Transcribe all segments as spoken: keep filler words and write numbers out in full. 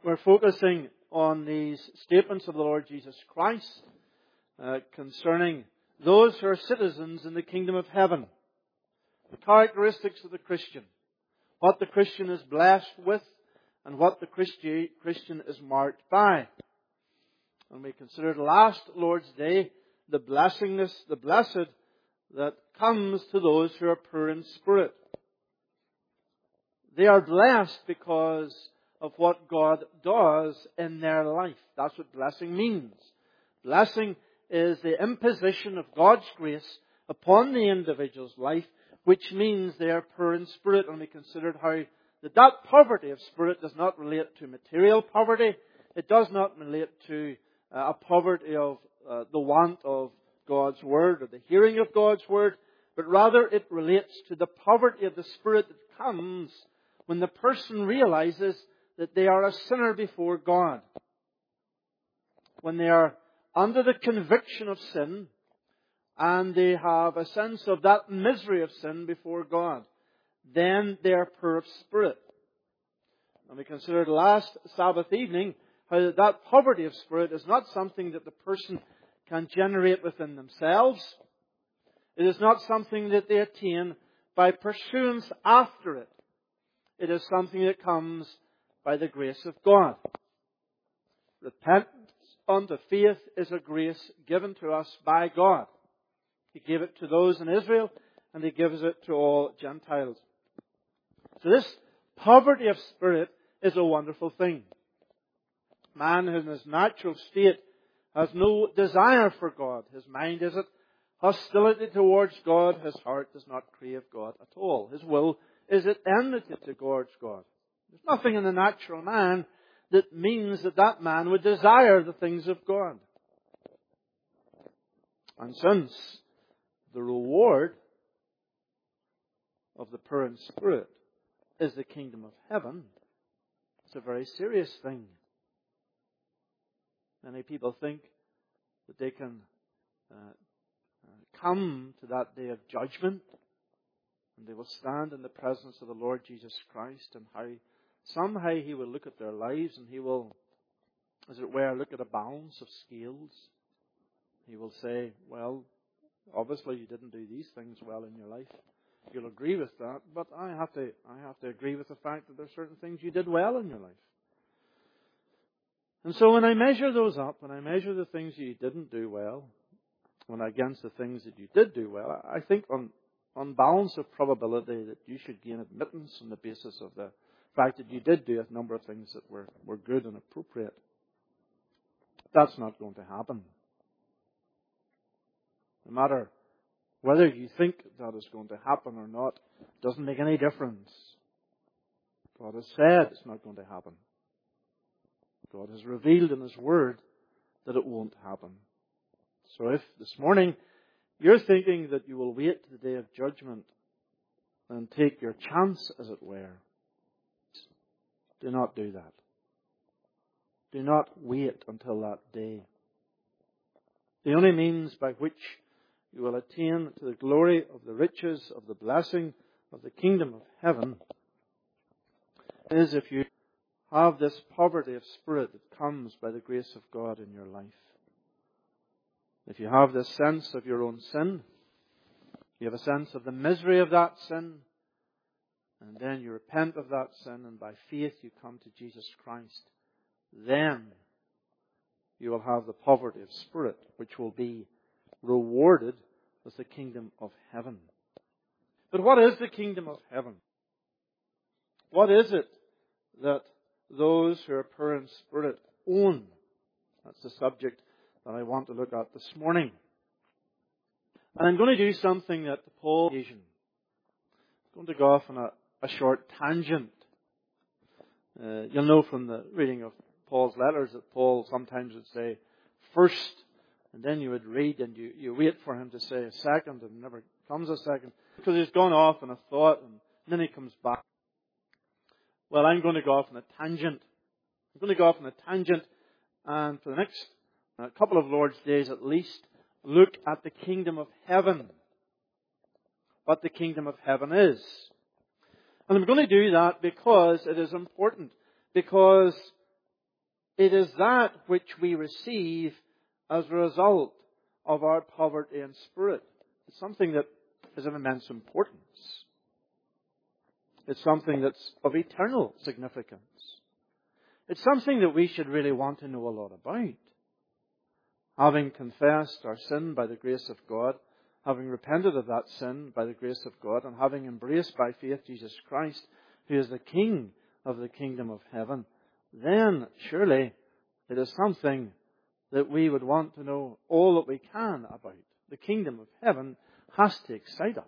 We're focusing on these statements of the Lord Jesus Christ uh, concerning those who are citizens in the kingdom of heaven. The characteristics of the Christian. What the Christian is blessed with and what the Christi- Christian is marked by. And we considered last Lord's Day the blessingness, the blessed that comes to those who are poor in spirit. They are blessed because of what God does in their life. That's what blessing means. Blessing is the imposition of God's grace upon the individual's life, which means they are poor in spirit. And we considered how that, that poverty of spirit does not relate to material poverty. It does not relate to uh, a poverty of uh, the want of God's Word or the hearing of God's Word, but rather it relates to the poverty of the spirit that comes when the person realizes that they are a sinner before God. When they are under the conviction of sin and they have a sense of that misery of sin before God, then they are poor of spirit. And we considered last Sabbath evening how that, that poverty of spirit is not something that the person can generate within themselves. It is not something that they attain by pursuance after it. It is something that comes by the grace of God. Repentance unto faith is a grace given to us by God. He gave it to those in Israel, and He gives it to all Gentiles. So this poverty of spirit is a wonderful thing. Man in his natural state has no desire for God. His mind is at hostility towards God. His heart does not crave God at all. His will is at enmity towards God. There's nothing in the natural man that means that that man would desire the things of God. And since the reward of the poor in spirit is the kingdom of heaven, it's a very serious thing. Many people think that they can uh, uh, come to that day of judgment and they will stand in the presence of the Lord Jesus Christ, and how somehow He will look at their lives and He will, as it were, look at a balance of scales. He will say, well, obviously you didn't do these things well in your life. You'll agree with that, but I have to I have to agree with the fact that there are certain things you did well in your life. And so when I measure those up, when I measure the things you didn't do well, when against the things that you did do well, I think on, on balance of probability that you should gain admittance on the basis of the fact that you did do a number of things that were, were good and appropriate. That's not going to happen. No matter whether you think that is going to happen or not, doesn't make any difference. God has said it's not going to happen. God has revealed in His Word that it won't happen. So if this morning you're thinking that you will wait to the day of judgment and take your chance, as it were, do not do that. Do not wait until that day. The only means by which you will attain to the glory of the riches of the blessing of the kingdom of heaven is if you have this poverty of spirit that comes by the grace of God in your life. If you have this sense of your own sin, you have a sense of the misery of that sin, and then you repent of that sin, and by faith you come to Jesus Christ, then you will have the poverty of spirit, which will be rewarded with the kingdom of heaven. But what is the kingdom of heaven? What is it that those who are poor in spirit own? That's the subject that I want to look at this morning. And I'm going to do something that Paul occasion. I'm going to go off on a, a short tangent. Uh, you'll know from the reading of Paul's letters that Paul sometimes would say first, and then you would read and you, you wait for him to say a second, and never comes a second, because he's gone off on a thought and then he comes back. Well, I'm going to go off on a tangent. I'm going to go off on a tangent, and for the next uh, couple of Lord's days at least, look at the kingdom of heaven. What the kingdom of heaven is. And I'm going to do that because it is important. Because It is that which we receive as a result of our poverty in spirit. It's something that is of immense importance. It's something that's of eternal significance. It's something that we should really want to know a lot about. Having confessed our sin by the grace of God, having repented of that sin by the grace of God, and having embraced by faith Jesus Christ, who is the King of the kingdom of heaven, then surely it is something that we would want to know all that we can about. The kingdom of heaven has to excite us.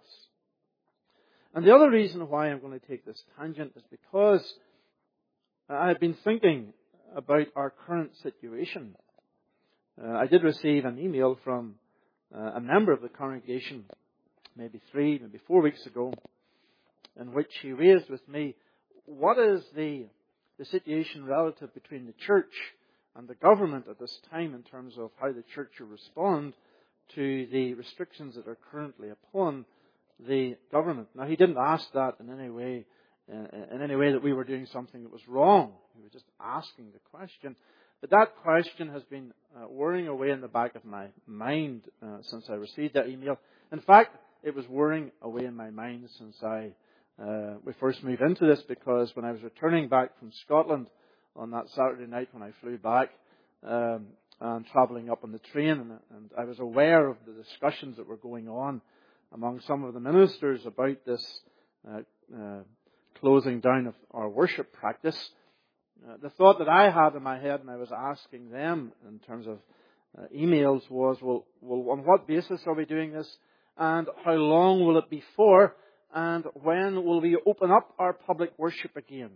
And the other reason why I'm going to take this tangent is because I've been thinking about our current situation. Uh, I did receive an email from uh, a member of the congregation, maybe three, maybe four weeks ago, in which he raised with me, what is the, the situation relative between the church and the government at this time in terms of how the church will respond to the restrictions that are currently upon the government. Now, he didn't ask that in any way, uh, in any way that we were doing something that was wrong. He was just asking the question. But that question has been uh, whirring away in the back of my mind uh, since I received that email. In fact, it was whirring away in my mind since I uh, we first moved into this, because when I was returning back from Scotland on that Saturday night when I flew back um, and travelling up on the train, and, and I was aware of the discussions that were going on among some of the ministers about this uh, uh, closing down of our worship practice. Uh, the thought that I had in my head, and I was asking them in terms of uh, emails, was, well, well, on what basis are we doing this? And how long will it be for? And when will we open up our public worship again?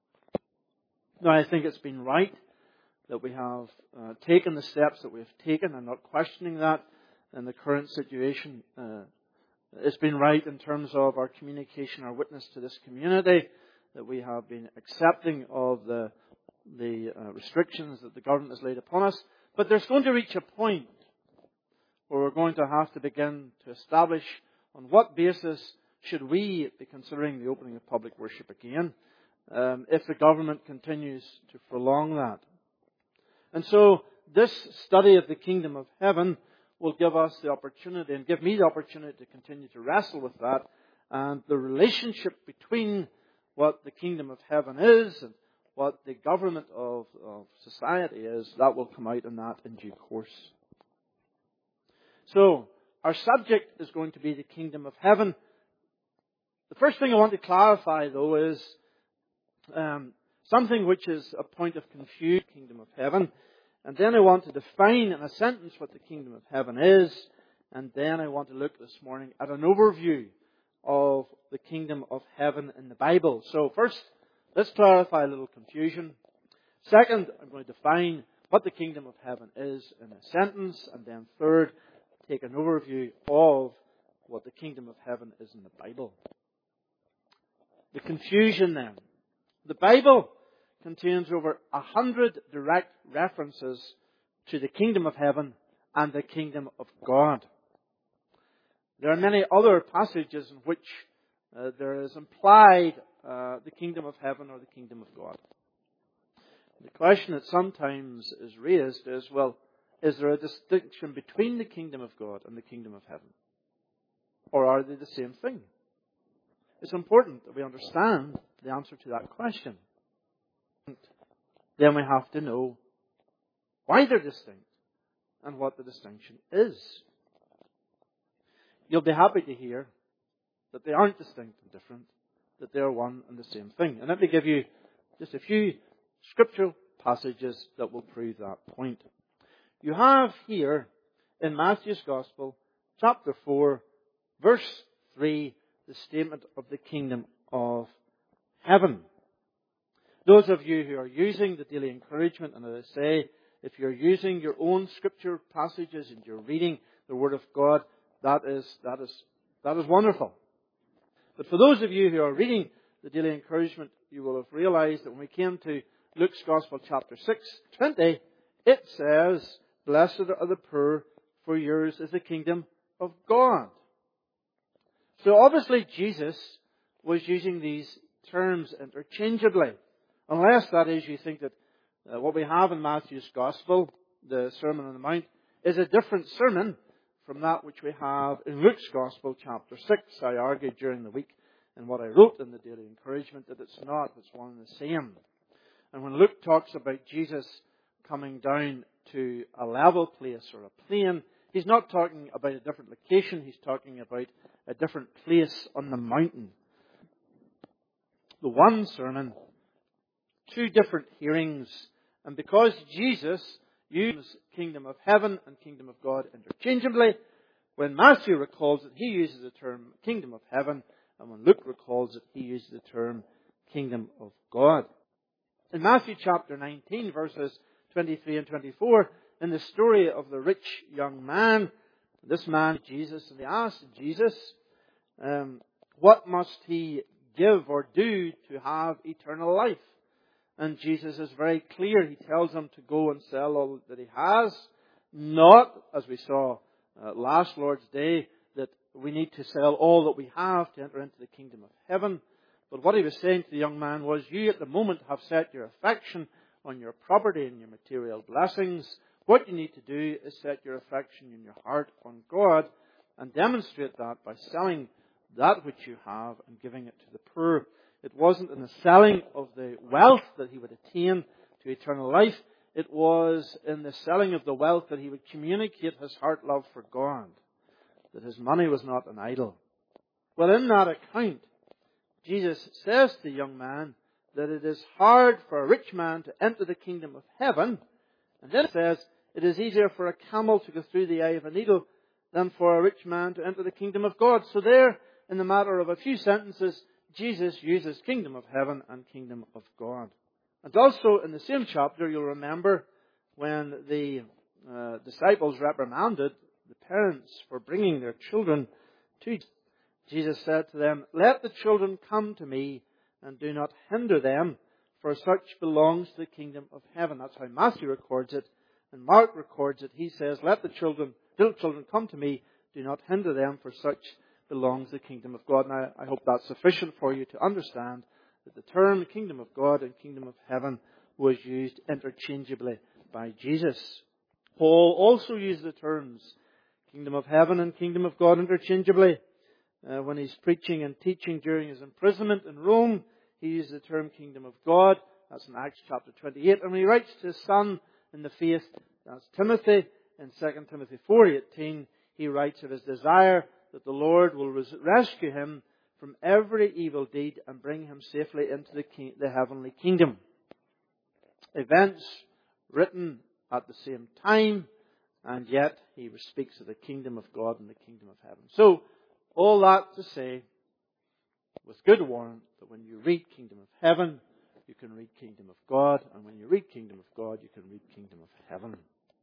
Now, I think it's been right that we have uh, taken the steps that we have taken. I'm not questioning that in the current situation. Uh, it's been right in terms of our communication, our witness to this community, that we have been accepting of the, the uh, restrictions that the government has laid upon us. But there's going to reach a point where we're going to have to begin to establish on what basis should we be considering the opening of public worship again, um, if the government continues to prolong that. And so this study of the kingdom of heaven will give us the opportunity, and give me the opportunity, to continue to wrestle with that, and the relationship between what the kingdom of heaven is and what the government of, of society is. That will come out in that in due course. So, our subject is going to be the kingdom of heaven. The first thing I want to clarify, though, is um, something which is a point of confusion, kingdom of heaven. And then I want to define in a sentence what the kingdom of heaven is. And then I want to look this morning at an overview of the kingdom of heaven in the Bible. So first, let's clarify a little confusion. Second, I'm going to define what the kingdom of heaven is in a sentence. And then third, take an overview of what the kingdom of heaven is in the Bible. The confusion then. The Bible contains over a hundred direct references to the kingdom of heaven and the kingdom of God. There are many other passages in which uh, there is implied uh, the kingdom of heaven or the kingdom of God. The question that sometimes is raised is, well, is there a distinction between the kingdom of God and the kingdom of heaven? Or are they the same thing? It's important that we understand the answer to that question. Then we have to know why they're distinct and what the distinction is. You'll be happy to hear that they aren't distinct and different, that they are one and the same thing. And let me give you just a few scriptural passages that will prove that point. You have here in Matthew's Gospel, chapter four, verse three, the statement of the kingdom of heaven. Those of you who are using the daily encouragement, and as I say, if you're using your own scripture passages and you're reading the Word of God, that is, that is, that is wonderful. But for those of you who are reading the daily encouragement, you will have realized that when we came to Luke's Gospel, chapter six, twenty, it says, "Blessed are the poor, for yours is the kingdom of God." So obviously Jesus was using these terms interchangeably. Unless, that is, you think that Uh, what we have in Matthew's Gospel, the Sermon on the Mount, is a different sermon from that which we have in Luke's Gospel, chapter six. I argued during the week in what I wrote in the Daily Encouragement that it's not, it's one and the same. And when Luke talks about Jesus coming down to a level place or a plain, he's not talking about a different location, he's talking about a different place on the mountain. The one sermon, two different hearings, and because Jesus uses kingdom of heaven and kingdom of God interchangeably, when Matthew recalls it, he uses the term kingdom of heaven, and when Luke recalls it, he uses the term kingdom of God. In Matthew chapter nineteen, verses twenty-three and twenty-four, in the story of the rich young man, this man, Jesus, and he asked Jesus, um, what must he give or do to have eternal life? And Jesus is very clear. He tells him to go and sell all that he has. Not, as we saw uh, last Lord's Day, that we need to sell all that we have to enter into the kingdom of heaven. But what he was saying to the young man was, you at the moment have set your affection on your property and your material blessings. What you need to do is set your affection in your heart on God and demonstrate that by selling that which you have and giving it to the poor. It wasn't in the selling of the wealth that he would attain to eternal life. It was in the selling of the wealth that he would communicate his heart love for God, that his money was not an idol. Well, in that account, Jesus says to the young man that it is hard for a rich man to enter the kingdom of heaven. And then it says, it is easier for a camel to go through the eye of a needle than for a rich man to enter the kingdom of God. So there, in the matter of a few sentences, Jesus uses kingdom of heaven and kingdom of God. And also in the same chapter, you'll remember when the uh, disciples reprimanded the parents for bringing their children to Jesus. Jesus said to them, let the children come to me and do not hinder them, for such belongs to the kingdom of heaven. That's how Matthew records it. And Mark records it. He says, let the children, little children come to me, do not hinder them, for such belongs the kingdom of God. Now, I hope that's sufficient for you to understand that the term kingdom of God and kingdom of heaven was used interchangeably by Jesus. Paul also used the terms kingdom of heaven and kingdom of God interchangeably. Uh, when he's preaching and teaching during his imprisonment in Rome, he used the term kingdom of God. That's in Acts chapter twenty-eight. And when he writes to his son in the faith, that's Timothy, in Second Timothy four eighteen, he writes of his desire that the Lord will res- rescue him from every evil deed and bring him safely into the, king- the heavenly kingdom. Events written at the same time, and yet he speaks of the kingdom of God and the kingdom of heaven. So, all that to say, with good warrant, that when you read kingdom of heaven, you can read kingdom of God, and when you read kingdom of God, you can read kingdom of heaven.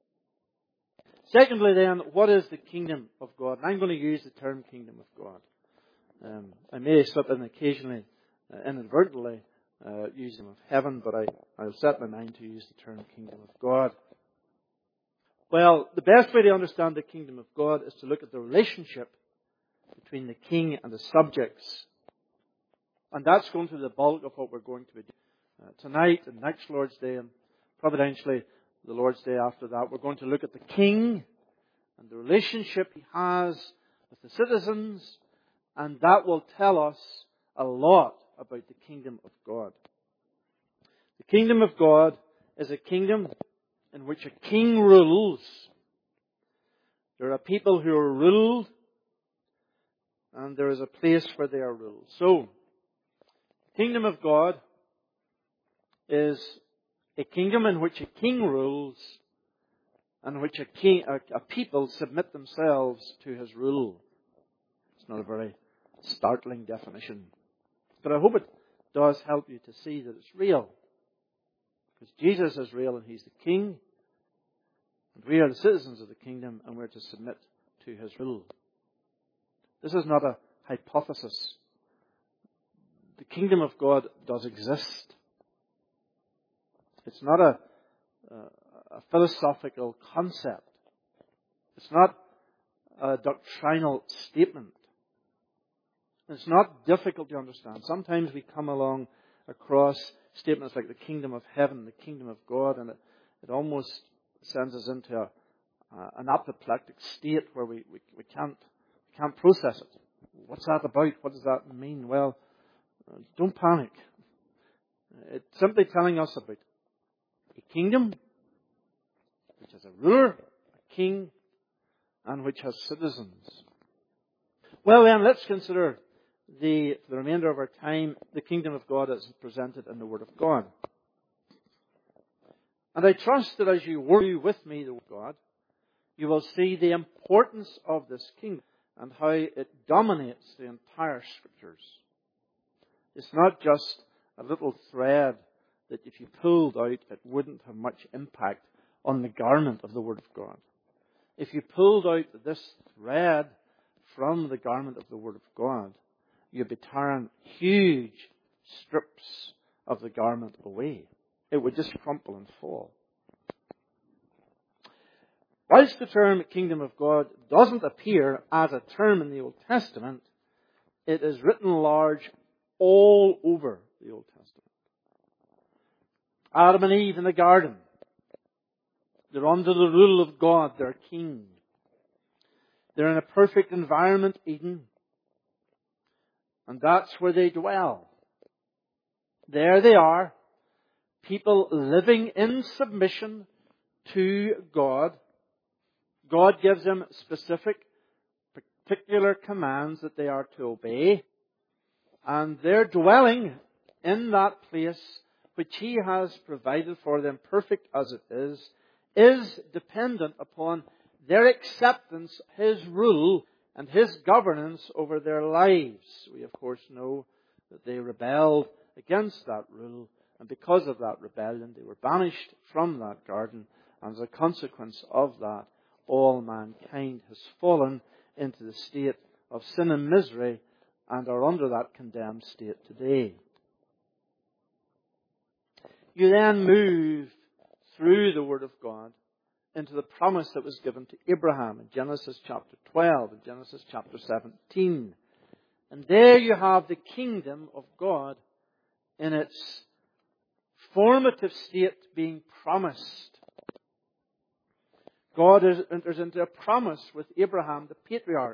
Secondly then, what is the kingdom of God? And I'm going to use the term kingdom of God. Um, I may slip in occasionally, uh, inadvertently, uh, use them of heaven, but I, I'll set my mind to use the term kingdom of God. Well, the best way to understand the kingdom of God is to look at the relationship between the king and the subjects. And that's going to be the bulk of what we're going to be doing uh, tonight and next Lord's Day, and providentially the Lord's Day after that. We're going to look at the king and the relationship he has with the citizens, and that will tell us a lot about the kingdom of God. The kingdom of God is a kingdom in which a king rules. There are people who are ruled, and there is a place where they are ruled. So, the kingdom of God is a kingdom in which a king rules, and in which a, king, a, a people submit themselves to his rule. It's not a very startling definition, but I hope it does help you to see that it's real. Because Jesus is real and he's the king, and we are the citizens of the kingdom, and we're to submit to his rule. This is not a hypothesis. The kingdom of God does exist. It's not a, a, a philosophical concept. It's not a doctrinal statement. It's not difficult to understand. Sometimes we come along across statements like the kingdom of heaven, the kingdom of God, and it, it almost sends us into a, uh, an apoplectic state where we, we, we can't we can't process it. What's that about? What does that mean? Well, uh, don't panic. It's simply telling us about a kingdom which has a ruler, a king, and which has citizens. Well then, let's consider the, for the remainder of our time, the kingdom of God as presented in the Word of God. And I trust that as you work with me, the Word of God, you will see the importance of this kingdom and how it dominates the entire Scriptures. It's not just a little thread that if you pulled out, it wouldn't have much impact on the garment of the Word of God. If you pulled out this thread from the garment of the Word of God, you'd be tearing huge strips of the garment away. It would just crumple and fall. Whilst the term kingdom of God doesn't appear as a term in the Old Testament, it is written large all over the Old Testament. Adam and Eve in the garden. They're under the rule of God, their king. They're in a perfect environment, Eden. And that's where they dwell. There they are, people living in submission to God. God gives them specific, particular commands that they are to obey. And they're dwelling in that place which He has provided for them, perfect as it is, is dependent upon their acceptance, His rule, and His governance over their lives. We, of course, know that they rebelled against that rule, and because of that rebellion, they were banished from that garden, and as a consequence of that, all mankind has fallen into the state of sin and misery, and are under that condemned state today. You then move through the Word of God into the promise that was given to Abraham in Genesis chapter twelve and Genesis chapter seventeen. And there you have the kingdom of God in its formative state being promised. God enters into a promise with Abraham, the patriarch.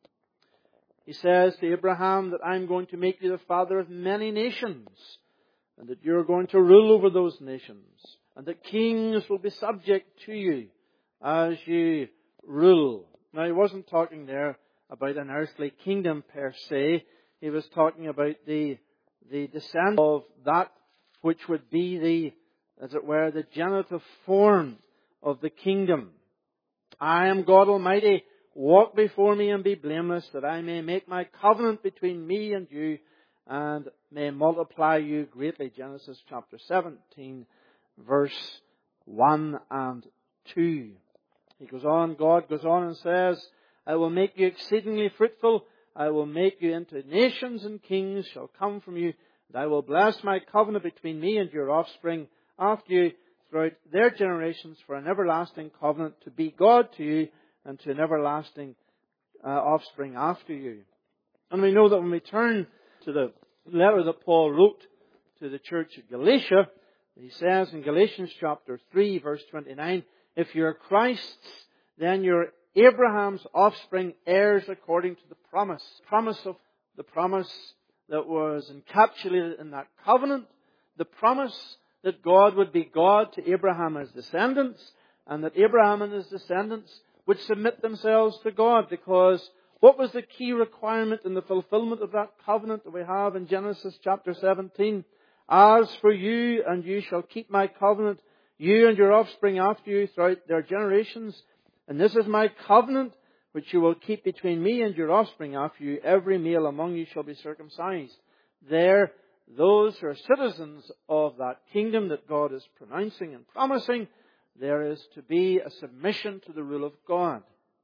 He says to Abraham that I'm going to make you the father of many nations, and that you're going to rule over those nations, and that kings will be subject to you as you rule. Now, he wasn't talking there about an earthly kingdom per se. He was talking about the, the descent of that which would be the, as it were, the genitive form of the kingdom. I am God Almighty. Walk before me and be blameless, that I may make my covenant between me and you, and may multiply you greatly. Genesis chapter seventeen, verse one and two. He goes on, God goes on and says, I will make you exceedingly fruitful. I will make you into nations, and kings shall come from you. And I will bless my covenant between me and your offspring after you throughout their generations for an everlasting covenant to be God to you and to an everlasting uh, offspring after you. And we know that when we turn to the letter that Paul wrote to the church at Galatia, he says in Galatians chapter three, verse twenty-nine, if you're Christ's, then you're Abraham's offspring, heirs according to the promise. Promise of the promise that was encapsulated in that covenant. The promise that God would be God to Abraham and his descendants, and that Abraham and his descendants would submit themselves to God, because what was the key requirement in the fulfillment of that covenant that we have in Genesis chapter seventeen? As for you, and you shall keep my covenant, you and your offspring after you throughout their generations. And this is my covenant, which you will keep between me and your offspring after you. Every male among you shall be circumcised. There, those who are citizens of that kingdom that God is pronouncing and promising, there is to be a submission to the rule of God.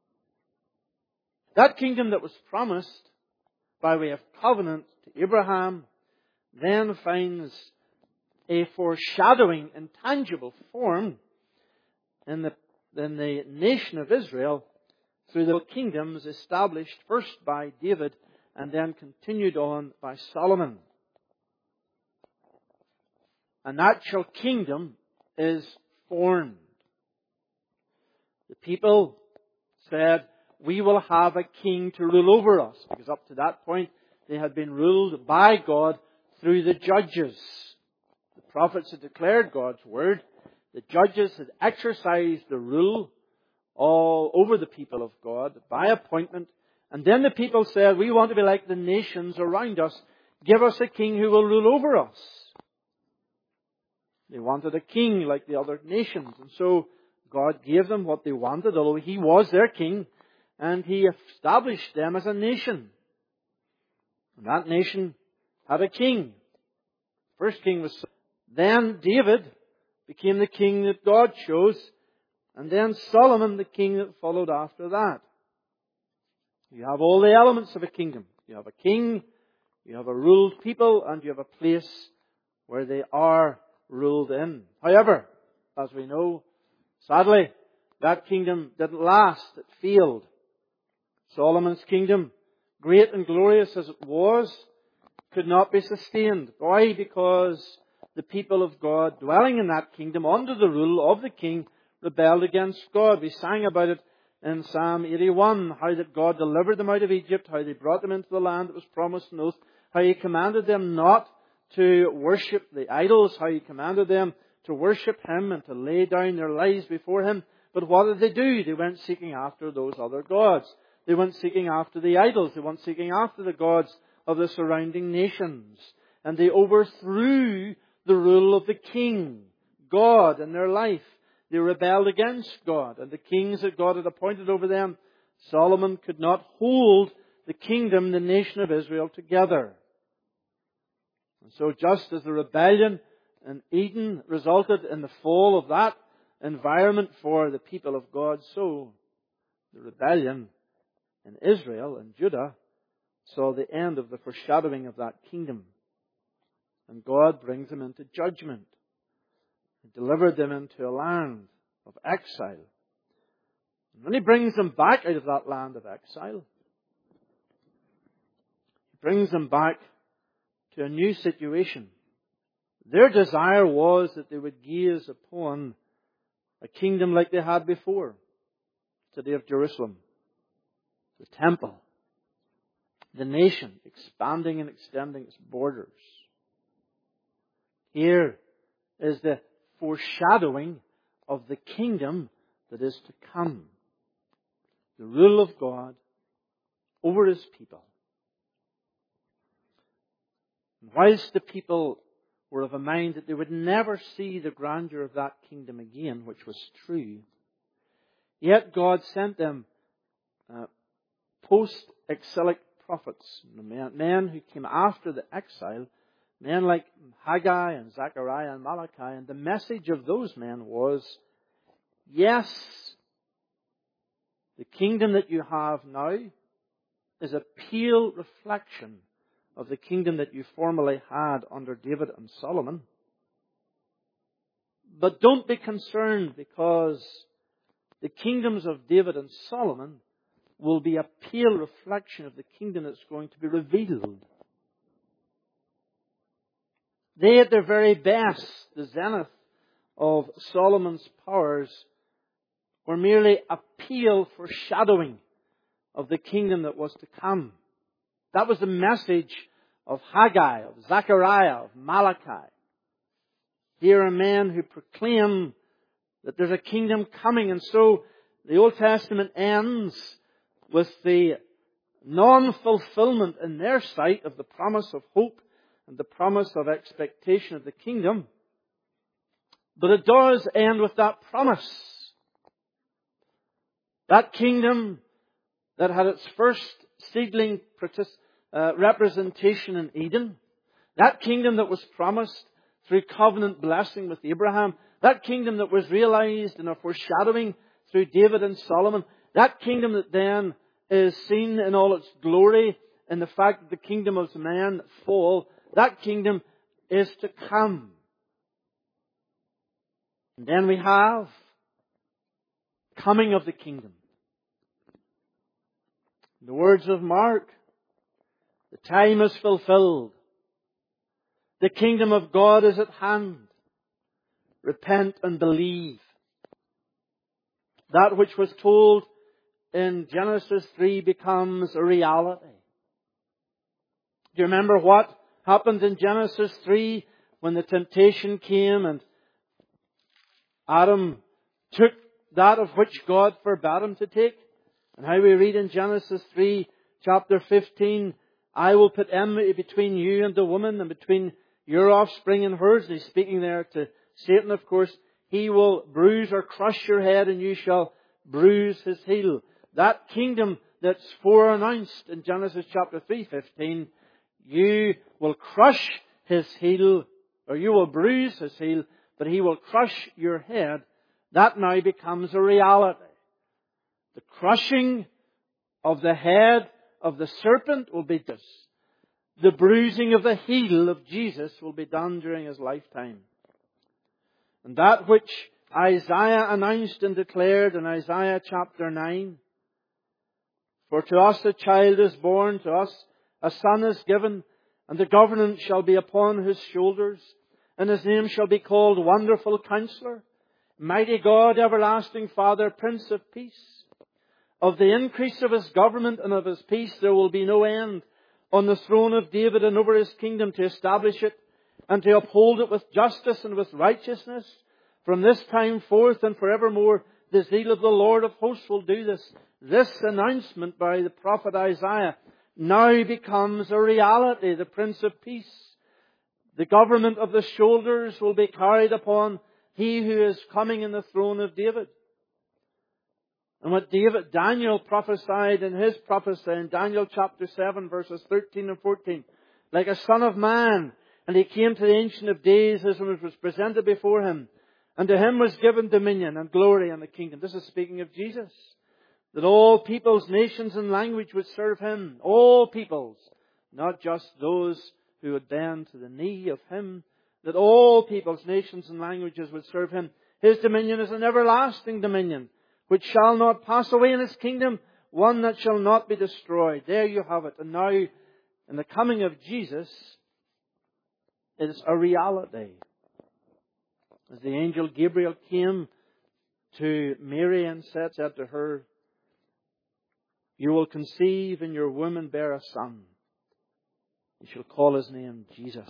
That kingdom that was promised by way of covenant to Abraham then finds a foreshadowing in tangible form in the, in the nation of Israel through the kingdoms established first by David and then continued on by Solomon. a natural kingdom is formed. The people said, we will have a king to rule over us. Because up to that point, they had been ruled by God through the judges. The prophets had declared God's word. The judges had exercised the rule all over the people of God by appointment. And then the people said, we want to be like the nations around us. Give us a king who will rule over us. They wanted a king like the other nations. And so God gave them what they wanted, although He was their king. And He established them as a nation. And that nation had a king. First king was Saul. Then David became the king that God chose. And then Solomon, the king that followed after that. You have all the elements of a kingdom. You have a king, you have a ruled people, and you have a place where they are ruled in. However, as we know, sadly, that kingdom didn't last. It failed. Solomon's kingdom, great and glorious as it was, could not be sustained. Why? Because the people of God dwelling in that kingdom under the rule of the king rebelled against God. We sang about it in Psalm eighty-one, how that God delivered them out of Egypt, how they brought them into the land that was promised on oath, how He commanded them not to worship the idols, how He commanded them to worship Him and to lay down their lives before Him. But what did they do? They went seeking after those other gods. They went seeking after the idols. They went seeking after the gods of the surrounding nations. And they overthrew the rule of the king, God, in their life. They rebelled against God. And the kings that God had appointed over them, Solomon could not hold the kingdom, the nation of Israel, together. And so just as the rebellion in Eden resulted in the fall of that environment for the people of God, so the rebellion in Israel and Judah saw the end of the foreshadowing of that kingdom. And God brings them into judgment. He delivered them into a land of exile. And when He brings them back out of that land of exile, He brings them back to a new situation. Their desire was that they would gaze upon a kingdom like they had before. The city of Jerusalem, the temple, the nation expanding and extending its borders. Here is the foreshadowing of the kingdom that is to come. The rule of God over His people. And whilst the people were of a mind that they would never see the grandeur of that kingdom again, which was true, yet God sent them uh, post-exilic prophets, men, men who came after the exile, men like Haggai and Zechariah and Malachi. And the message of those men was, yes, the kingdom that you have now is a pale reflection of the kingdom that you formerly had under David and Solomon. But don't be concerned, because the kingdoms of David and Solomon will be a pale reflection of the kingdom that's going to be revealed. They, at their very best, the zenith of Solomon's powers, were merely a pale foreshadowing of the kingdom that was to come. That was the message of Haggai, of Zechariah, of Malachi. Here are men who proclaim that there's a kingdom coming. And so the Old Testament ends with the non-fulfillment in their sight of the promise of hope and the promise of expectation of the kingdom. But it does end with that promise. That kingdom that had its first seedling uh, representation in Eden. That kingdom that was promised through covenant blessing with Abraham. That kingdom that was realized in a foreshadowing through David and Solomon. That kingdom that then is seen in all its glory in the fact that the kingdom of man fall. That kingdom is to come. And then we have coming of the kingdom. In the words of Mark, the time is fulfilled. The kingdom of God is at hand. repent and believe. That which was told in Genesis three becomes a reality. Do you remember what happened in Genesis three when the temptation came and Adam took that of which God forbade him to take? And how we read in Genesis three, chapter fifteen, I will put enmity between you and the woman, and between your offspring and hers. And he's speaking there to Satan, of course. He will bruise or crush your head, and you shall bruise his heel. That kingdom that's foreannounced in Genesis chapter three fifteen, you will crush his heel, or you will bruise his heel, but he will crush your head. That now becomes a reality. The crushing of the head of the serpent will be this. The bruising of the heel of Jesus will be done during his lifetime. And that which Isaiah announced and declared in Isaiah chapter nine, for to us a child is born, to us a son is given, and the government shall be upon his shoulders, and his name shall be called Wonderful Counselor, Mighty God, Everlasting Father, Prince of Peace. Of the increase of his government and of his peace there will be no end, on the throne of David and over his kingdom, to establish it and to uphold it with justice and with righteousness. From this time forth and forevermore, the zeal of the Lord of hosts will do this. This announcement by the prophet Isaiah now becomes a reality. The Prince of Peace. The government of the shoulders will be carried upon he who is coming in the throne of David. And what David, Daniel prophesied in his prophecy in Daniel chapter seven verses thirteen and fourteen. Like a son of man. And he came to the Ancient of Days as it was presented before him. And to him was given dominion and glory and the kingdom. This is speaking of Jesus. That all peoples, nations and language would serve him. All peoples. Not just those who would bend to the knee of him. That all peoples, nations and languages would serve him. His dominion is an everlasting dominion, which shall not pass away, in his kingdom, one that shall not be destroyed. There you have it. And now, in the coming of Jesus, it is a reality. As the angel Gabriel came to Mary and said, said to her, you will conceive in your womb and bear a son. You shall call his name Jesus.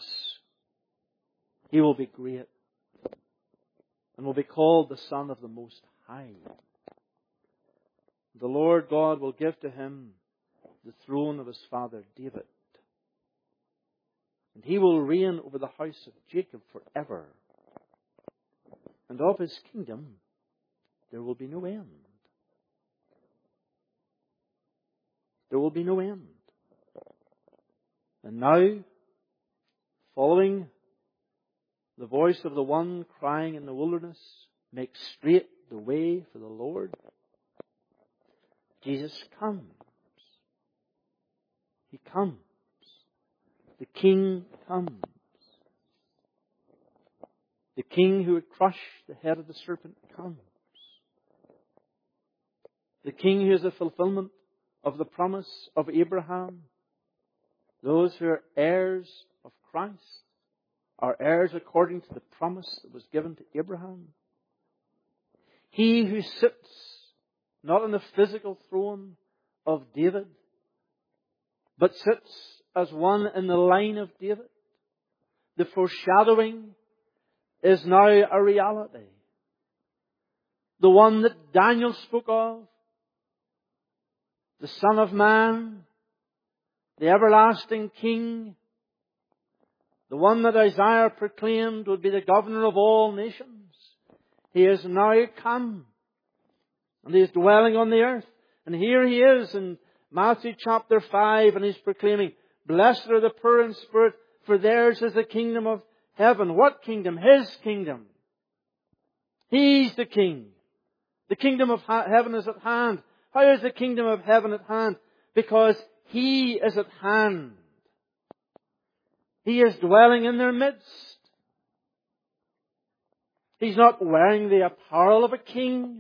He will be great and will be called the Son of the Most High. The Lord God will give to him the throne of his father David. And he will reign over the house of Jacob forever. And of his kingdom there will be no end. There will be no end. And now, following the voice of the one crying in the wilderness, make straight the way for the Lord, Jesus comes. He comes. The King comes. The King who would crush the head of the serpent comes. The King who is the fulfillment of the promise of Abraham. Those who are heirs of Christ are heirs according to the promise that was given to Abraham. He who sits not on the physical throne of David, but sits as one in the line of David. The foreshadowing is now a reality. The one that Daniel spoke of, the Son of Man, the everlasting King, the one that Isaiah proclaimed would be the governor of all nations. He is now come. And he is dwelling on the earth. And here he is in Matthew chapter five, and he's proclaiming, blessed are the poor in spirit, for theirs is the kingdom of heaven. What kingdom? His kingdom. He's the King. The kingdom of heaven is at hand. How is the kingdom of heaven at hand? Because He is at hand. He is dwelling in their midst. He's not wearing the apparel of a king.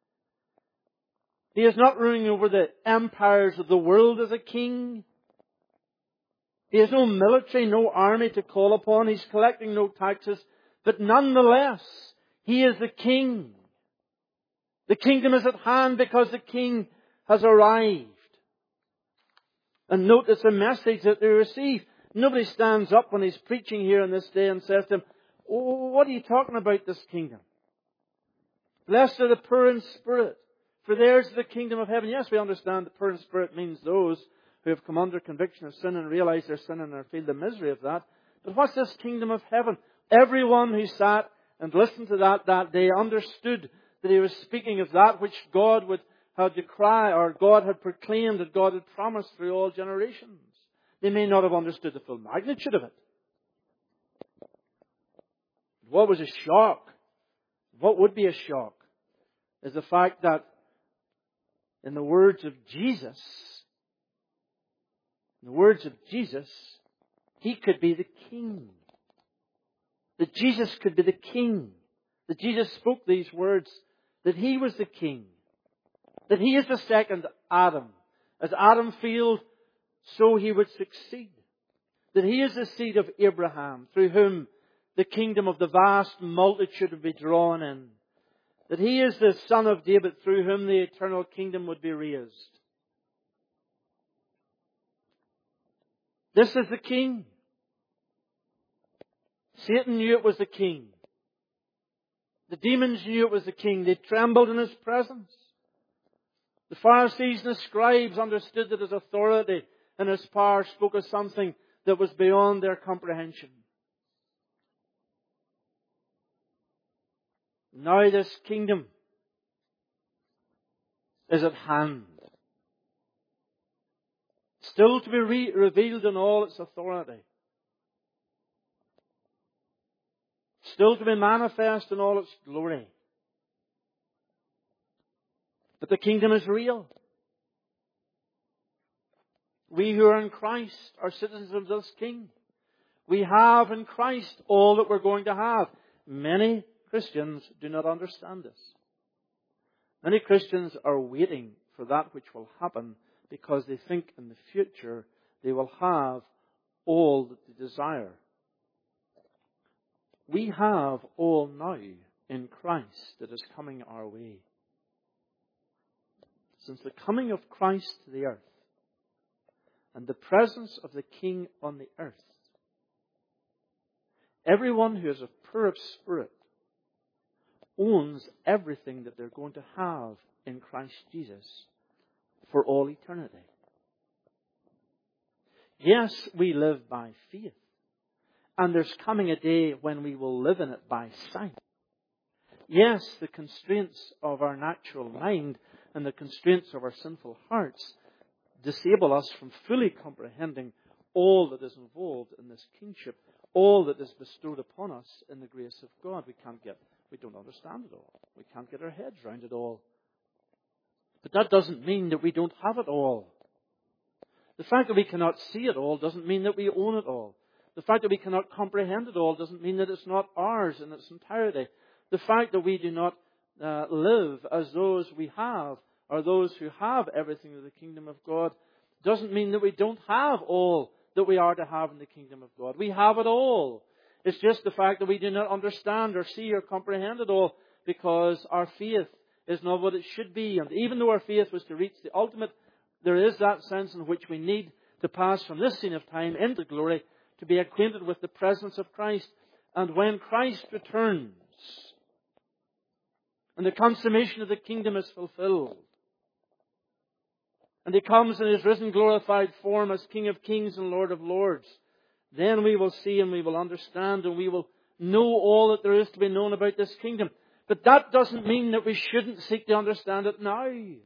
He is not ruling over the empires of the world as a king. He has no military, no army to call upon. He's collecting no taxes. But nonetheless, He is the King. The kingdom is at hand because the King has arrived. And note it's a message that they receive. Nobody stands up when he's preaching here on this day and says to him, "Oh, what are you talking about, this kingdom? Blessed are the poor in spirit, for theirs is the kingdom of heaven." Yes, we understand that poor in spirit means those who have come under conviction of sin and realize their sin and feel the misery of that. But what's this kingdom of heaven? Everyone who sat and listened to that that day understood that he was speaking of that which God would have decreed, or God had proclaimed, that God had promised through all generations. They may not have understood the full magnitude of it. What was a shock? What would be a shock is the fact that, in the words of Jesus, in the words of Jesus, He could be the King. That Jesus could be the King. That Jesus spoke these words, that He was the King. That He is the second Adam. As Adam failed, so He would succeed. That He is the seed of Abraham, through whom the kingdom of the vast multitude would be drawn in. That He is the Son of David, through whom the eternal kingdom would be raised. This is the King. Satan knew it was the King. The demons knew it was the King. They trembled in His presence. The Pharisees and the scribes understood that His authority and His power spoke of something that was beyond their comprehension. Now this kingdom is at hand. Still to be re- revealed in all its authority. Still to be manifest in all its glory. But the kingdom is real. We who are in Christ are citizens of this King. We have in Christ all that we're going to have. Many Christians do not understand this. Many Christians are waiting for that which will happen because they think in the future they will have all that they desire. We have all now in Christ that is coming our way. Since the coming of Christ to the earth and the presence of the King on the earth, everyone who is of poor of spirit owns everything that they're going to have in Christ Jesus for all eternity. Yes, we live by faith. And there's coming a day when we will live in it by sight. Yes, the constraints of our natural mind and the constraints of our sinful hearts disable us from fully comprehending all that is involved in this kingship, all that is bestowed upon us in the grace of God. We can't get, we don't understand it all. We can't get our heads around it all. But that doesn't mean that we don't have it all. The fact that we cannot see it all doesn't mean that we own it all. The fact that we cannot comprehend it all doesn't mean that it's not ours in its entirety. The fact that we do not uh, live as those we have, or those who have everything of the kingdom of God, doesn't mean that we don't have all that we are to have in the kingdom of God. We have it all. It's just the fact that we do not understand or see or comprehend it all because our faith is not what it should be. And even though our faith was to reach the ultimate, there is that sense in which we need to pass from this scene of time into glory, to be acquainted with the presence of Christ. And when Christ returns and the consummation of the kingdom is fulfilled, and He comes in His risen glorified form as King of kings and Lord of lords, then we will see and we will understand and we will know all that there is to be known about this kingdom. But that doesn't mean that we shouldn't seek to understand it now. We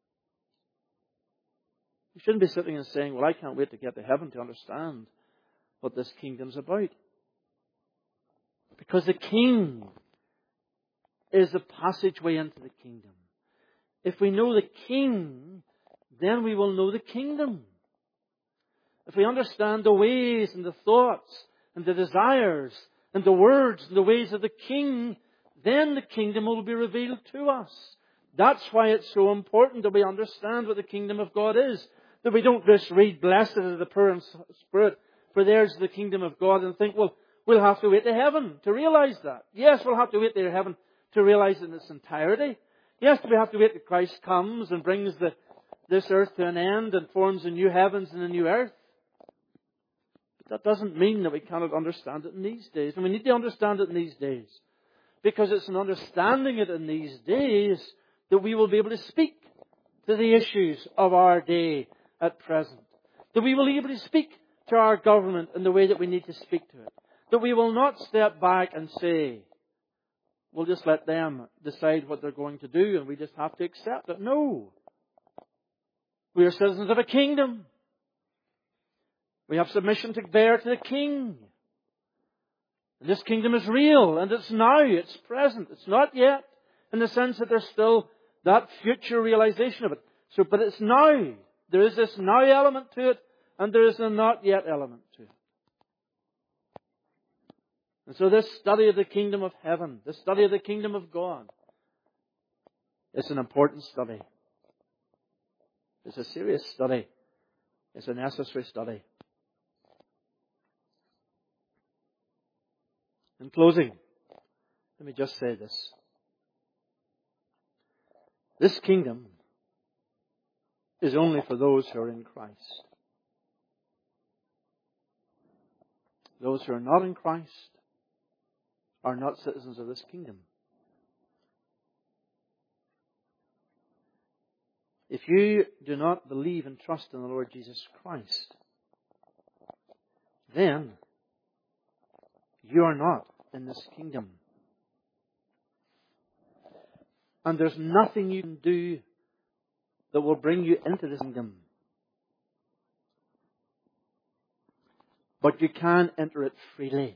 shouldn't be sitting and saying, well, I can't wait to get to heaven to understand what this kingdom's about. Because the King is the passageway into the kingdom. If we know the King, then we will know the kingdom. If we understand the ways and the thoughts and the desires and the words and the ways of the King, then the kingdom will be revealed to us. That's why it's so important that we understand what the kingdom of God is. That we don't just read, blessed are the poor in spirit, for theirs is the kingdom of God, and think, well, we'll have to wait to heaven to realize that. Yes, we'll have to wait to heaven to realize it in its entirety. Yes, we have to wait till Christ comes and brings the, this earth to an end and forms a new heavens and a new earth. But that doesn't mean that we cannot understand it in these days. And we need to understand it in these days. Because it's in understanding it in these days that we will be able to speak to the issues of our day at present. That we will be able to speak to our government in the way that we need to speak to it. That we will not step back and say, we'll just let them decide what they're going to do and we just have to accept it. No. We are citizens of a kingdom. We have submission to bear to the King. And this kingdom is real, and it's now, it's present. It's not yet, in the sense that there's still that future realization of it. So, but it's now. There is this now element to it, and there is a not yet element to it. And so this study of the kingdom of heaven, this study of the kingdom of God, is an important study. It's a serious study. It's a necessary study. In closing, let me just say this. This kingdom is only for those who are in Christ. Those who are not in Christ are not citizens of this kingdom. If you do not believe and trust in the Lord Jesus Christ, then you are not in this kingdom. And there's nothing you can do that will bring you into this kingdom. But you can enter it freely.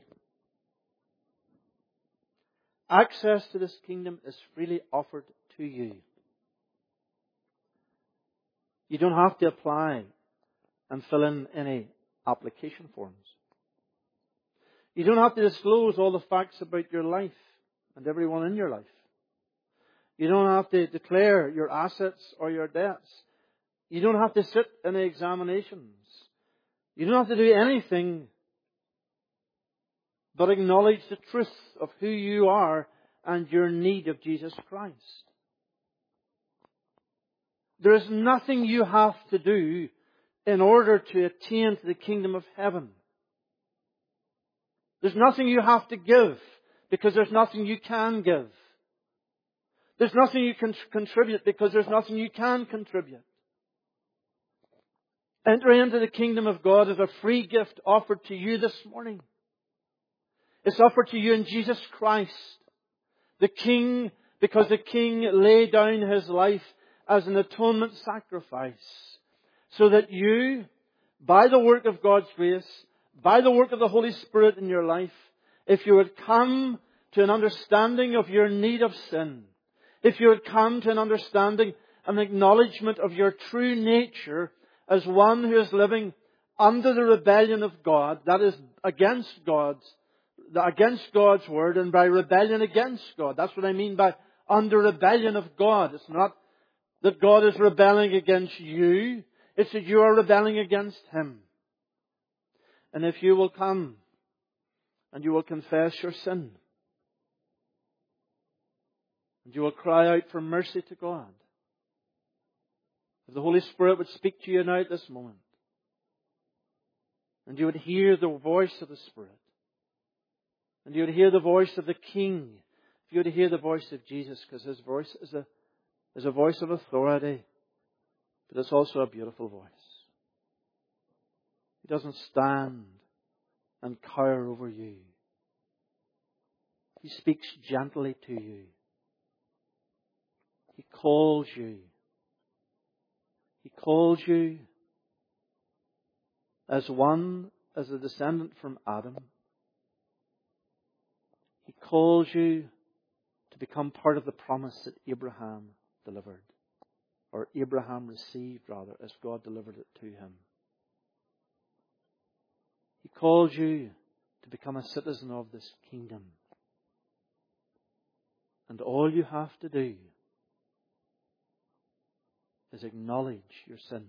Access to this kingdom is freely offered to you. You don't have to apply and fill in any application forms. You don't have to disclose all the facts about your life and everyone in your life. You don't have to declare your assets or your debts. You don't have to sit in examinations. You don't have to do anything but acknowledge the truth of who you are and your need of Jesus Christ. There is nothing you have to do in order to attain to the kingdom of heaven. There's nothing you have to give because there's nothing you can give. There's nothing you can contribute because there's nothing you can contribute. Entering into the kingdom of God is a free gift offered to you this morning. It's offered to you in Jesus Christ, the King, because the King laid down His life as an atonement sacrifice, so that you, by the work of God's grace, by the work of the Holy Spirit in your life, if you would come to an understanding of your need of sin, if you would come to an understanding, an acknowledgement of your true nature as one who is living under the rebellion of God, that is against God's, against God's word, and by rebellion against God. That's what I mean by under rebellion of God. It's not that God is rebelling against you. It's that you are rebelling against Him. And if you will come and you will confess your sin, and you will cry out for mercy to God, if the Holy Spirit would speak to you now at this moment, and you would hear the voice of the Spirit, and you would hear the voice of the King, if you would hear the voice of Jesus, because His voice is a, is a voice of authority, but it's also a beautiful voice. He doesn't stand and cower over you. He speaks gently to you. He calls you. He calls you as one, as a descendant from Adam. He calls you to become part of the promise that Abraham delivered, or Abraham received rather, as God delivered it to him. He calls you to become a citizen of this kingdom. And all you have to do is acknowledge your sin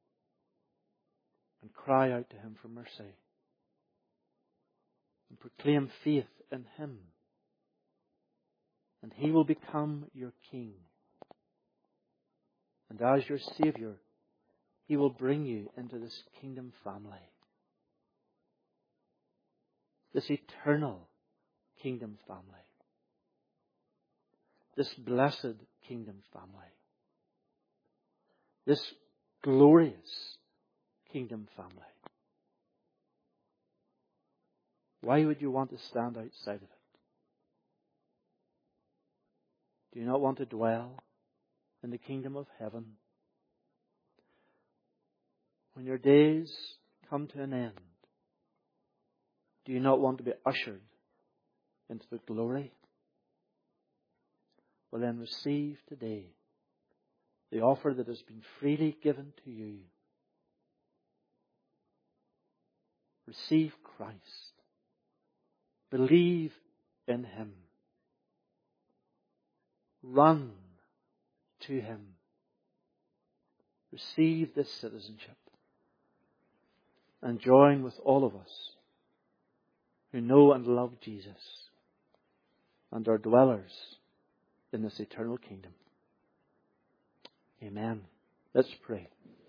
and cry out to Him for mercy and proclaim faith in Him And He will become your King. And as your Saviour, He will bring you into this kingdom family. This eternal kingdom family. This blessed kingdom family. This glorious kingdom family. Why would you want to stand outside of it? Do you not want to dwell in the kingdom of heaven? When your days come to an end, do you not want to be ushered into the glory? Well then, receive today the offer that has been freely given to you. Receive Christ. Believe in Him. Run to Him. Receive this citizenship. And join with all of us who know and love Jesus and are dwellers in this eternal kingdom. Amen. Let's pray.